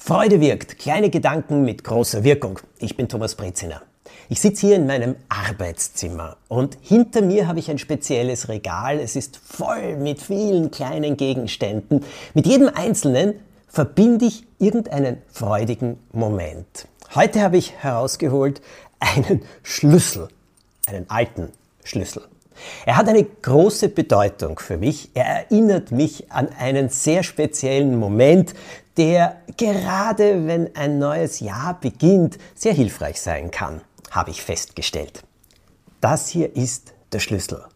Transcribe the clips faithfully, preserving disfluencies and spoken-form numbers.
Freude wirkt. Kleine Gedanken mit großer Wirkung. Ich bin Thomas Breziner. Ich sitze hier in meinem Arbeitszimmer und hinter mir habe ich ein spezielles Regal. Es ist voll mit vielen kleinen Gegenständen. Mit jedem einzelnen verbinde ich irgendeinen freudigen Moment. Heute habe ich herausgeholt einen Schlüssel, einen alten Schlüssel. Er hat eine große Bedeutung für mich. Er erinnert mich an einen sehr speziellen Moment, der gerade wenn ein neues Jahr beginnt, sehr hilfreich sein kann, habe ich festgestellt. Das hier ist der Schlüssel.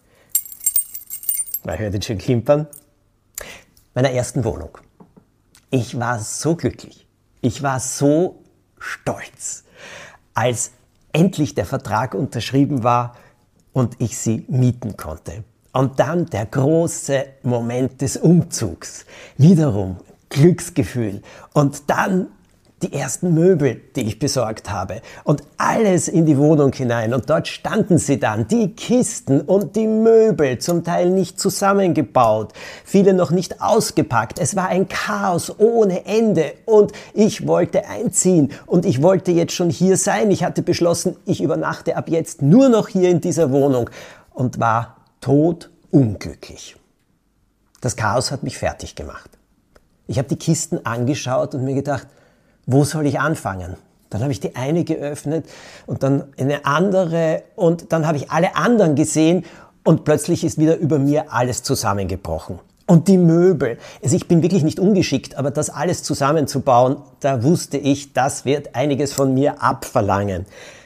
Man hört ihn schön klimpern. Meiner ersten Wohnung. Ich war so glücklich. Ich war so stolz, als endlich der Vertrag unterschrieben war und ich sie mieten konnte. Und dann der große Moment des Umzugs. Wiederum Glücksgefühl. Und dann die ersten Möbel, die ich besorgt habe. Und alles in die Wohnung hinein. Und dort standen sie dann, die Kisten und die Möbel, zum Teil nicht zusammengebaut, viele noch nicht ausgepackt. Es war ein Chaos ohne Ende. Und ich wollte einziehen. Und ich wollte jetzt schon hier sein. Ich hatte beschlossen, ich übernachte ab jetzt nur noch hier in dieser Wohnung. Und war todunglücklich. Das Chaos hat mich fertig gemacht. Ich habe die Kisten angeschaut und mir gedacht, wo soll ich anfangen? Dann habe ich die eine geöffnet und dann eine andere und dann habe ich alle anderen gesehen und plötzlich ist wieder über mir alles zusammengebrochen. Und die Möbel. Also ich bin wirklich nicht ungeschickt, aber das alles zusammenzubauen, da wusste ich, das wird einiges von mir abverlangen.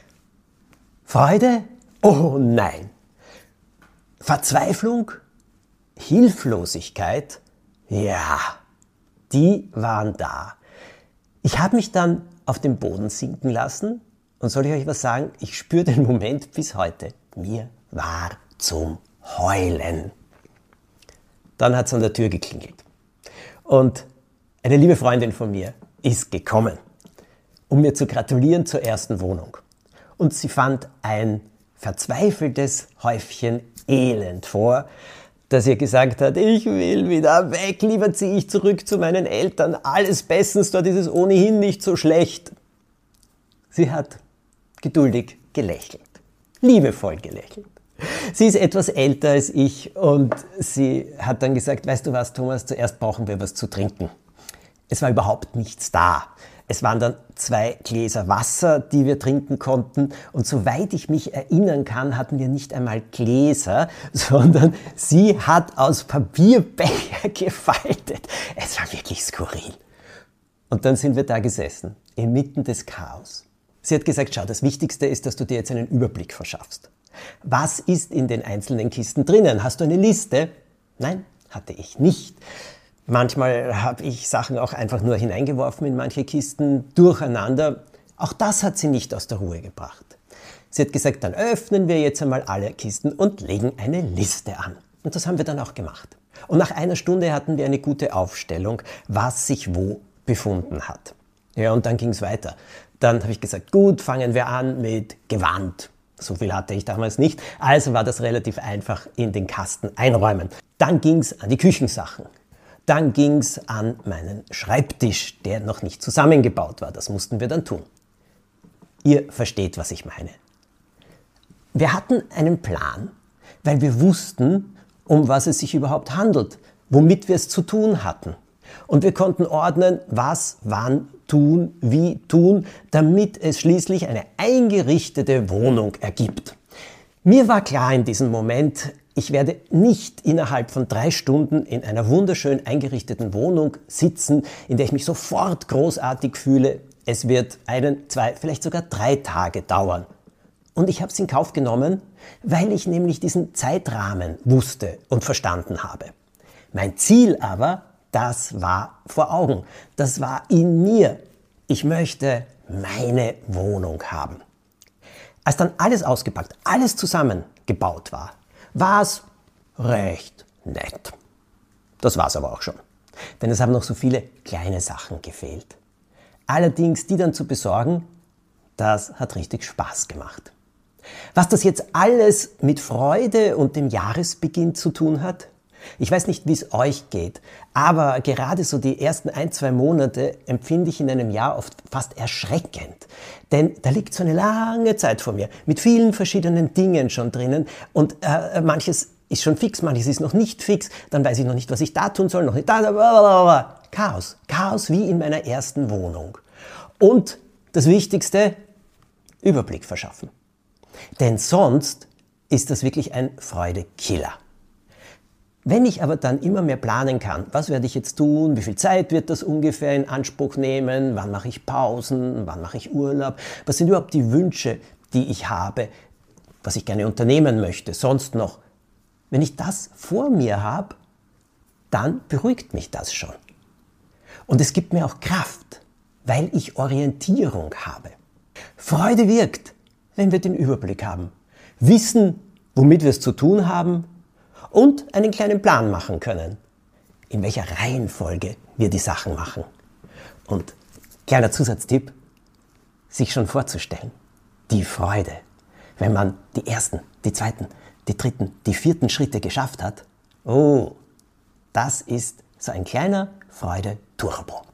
Freude? Oh nein. Verzweiflung? Hilflosigkeit? Ja. Die waren da. Ich habe mich dann auf den Boden sinken lassen und soll ich euch was sagen? Ich spüre den Moment bis heute. Mir war zum Heulen. Dann hat es an der Tür geklingelt. Und eine liebe Freundin von mir ist gekommen, um mir zu gratulieren zur ersten Wohnung. Und sie fand ein verzweifeltes Häufchen Elend vor, dass ihr gesagt hat, ich will wieder weg, lieber ziehe ich zurück zu meinen Eltern, alles bestens, dort ist es ohnehin nicht so schlecht. Sie hat geduldig gelächelt, liebevoll gelächelt. Sie ist etwas älter als ich und sie hat dann gesagt, weißt du was, Thomas, zuerst brauchen wir was zu trinken. Es war überhaupt nichts da. Es waren dann zwei Gläser Wasser, die wir trinken konnten. Und soweit ich mich erinnern kann, hatten wir nicht einmal Gläser, sondern sie hat aus Papierbecher gefaltet. Es war wirklich skurril. Und dann sind wir da gesessen, inmitten des Chaos. Sie hat gesagt, schau, das Wichtigste ist, dass du dir jetzt einen Überblick verschaffst. Was ist in den einzelnen Kisten drinnen? Hast du eine Liste? Nein, hatte ich nicht. Manchmal habe ich Sachen auch einfach nur hineingeworfen in manche Kisten, durcheinander. Auch das hat sie nicht aus der Ruhe gebracht. Sie hat gesagt, dann öffnen wir jetzt einmal alle Kisten und legen eine Liste an. Und das haben wir dann auch gemacht. Und nach einer Stunde hatten wir eine gute Aufstellung, was sich wo befunden hat. Ja, und dann ging es weiter. Dann habe ich gesagt, gut, fangen wir an mit Gewand. So viel hatte ich damals nicht, also war das relativ einfach in den Kasten einräumen. Dann ging es an die Küchensachen. Dann ging es an meinen Schreibtisch, der noch nicht zusammengebaut war. Das mussten wir dann tun. Ihr versteht, was ich meine. Wir hatten einen Plan, weil wir wussten, um was es sich überhaupt handelt, womit wir es zu tun hatten. Und wir konnten ordnen, was, wann tun, wie tun, damit es schließlich eine eingerichtete Wohnung ergibt. Mir war klar in diesem Moment, ich werde nicht innerhalb von drei Stunden in einer wunderschön eingerichteten Wohnung sitzen, in der ich mich sofort großartig fühle. Es wird einen, zwei, vielleicht sogar drei Tage dauern. Und ich habe es in Kauf genommen, weil ich nämlich diesen Zeitrahmen wusste und verstanden habe. Mein Ziel aber, das war vor Augen. Das war in mir. Ich möchte meine Wohnung haben. Als dann alles ausgepackt, alles zusammengebaut war, war es recht nett. Das war es aber auch schon. Denn es haben noch so viele kleine Sachen gefehlt. Allerdings, die dann zu besorgen, das hat richtig Spaß gemacht. Was das jetzt alles mit Freude und dem Jahresbeginn zu tun hat? Ich weiß nicht, wie es euch geht, aber gerade so die ersten ein, zwei Monate empfinde ich in einem Jahr oft fast erschreckend. Denn da liegt so eine lange Zeit vor mir, mit vielen verschiedenen Dingen schon drinnen und äh, manches ist schon fix, manches ist noch nicht fix, dann weiß ich noch nicht, was ich da tun soll, noch nicht da, blablabla. Chaos, Chaos wie in meiner ersten Wohnung. Und das Wichtigste, Überblick verschaffen. Denn sonst ist das wirklich ein Freudekiller. Wenn ich aber dann immer mehr planen kann, was werde ich jetzt tun, wie viel Zeit wird das ungefähr in Anspruch nehmen, wann mache ich Pausen, wann mache ich Urlaub, was sind überhaupt die Wünsche, die ich habe, was ich gerne unternehmen möchte, sonst noch. Wenn ich das vor mir habe, dann beruhigt mich das schon. Und es gibt mir auch Kraft, weil ich Orientierung habe. Freude wirkt, wenn wir den Überblick haben, wissen, womit wir es zu tun haben, und einen kleinen Plan machen können, in welcher Reihenfolge wir die Sachen machen. Und kleiner Zusatztipp, sich schon vorzustellen, die Freude, wenn man die ersten, die zweiten, die dritten, die vierten Schritte geschafft hat. Oh, das ist so ein kleiner Freude-Turbo.